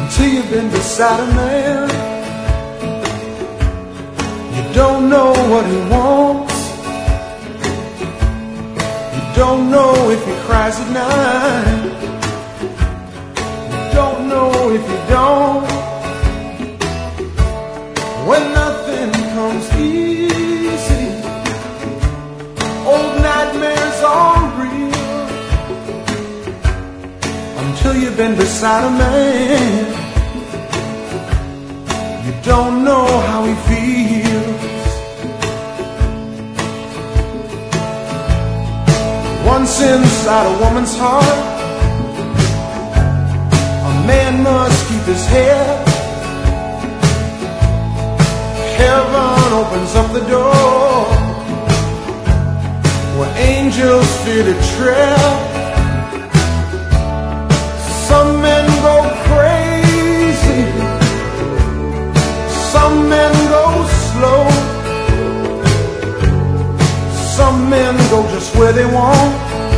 until you've been beside a man. You don't know what he wants. You don't know if he cries at night. You don't know if you don't. When nothing comes easy, old nightmares are real. Until you've been beside a man, you don't know how he feels. Once inside a woman's heart, a man must keep his head. Heaven opens up the door where angels fear to tread. Some men go crazy, some men go slow, some men go just where they want,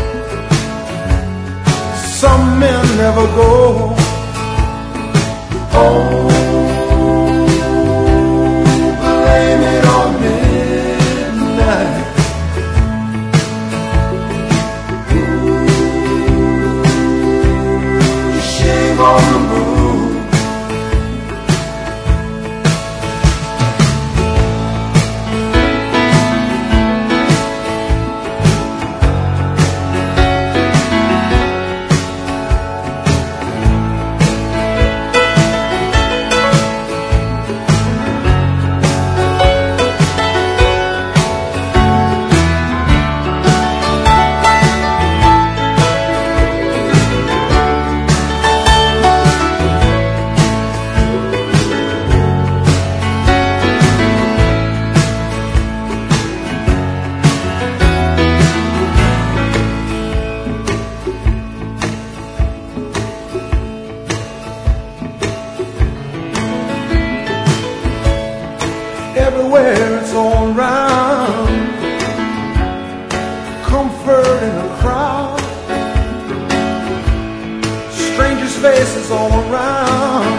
some men never go. Oh, blame it on midnight. Shame on the moon. Everywhere it's all around, comfort in a crowd, strangers' faces all around,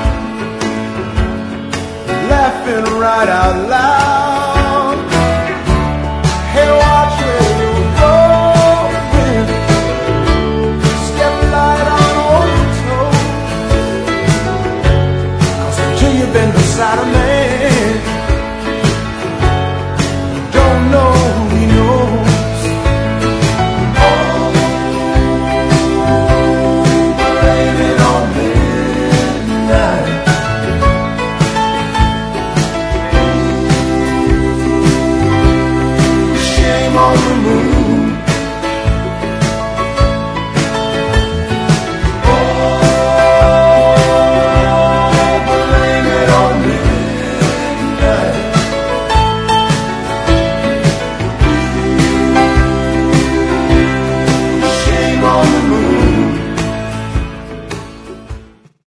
laughing right out loud. Hey, watch where you're going, step light on all your toes, 'cause until you've been beside a man,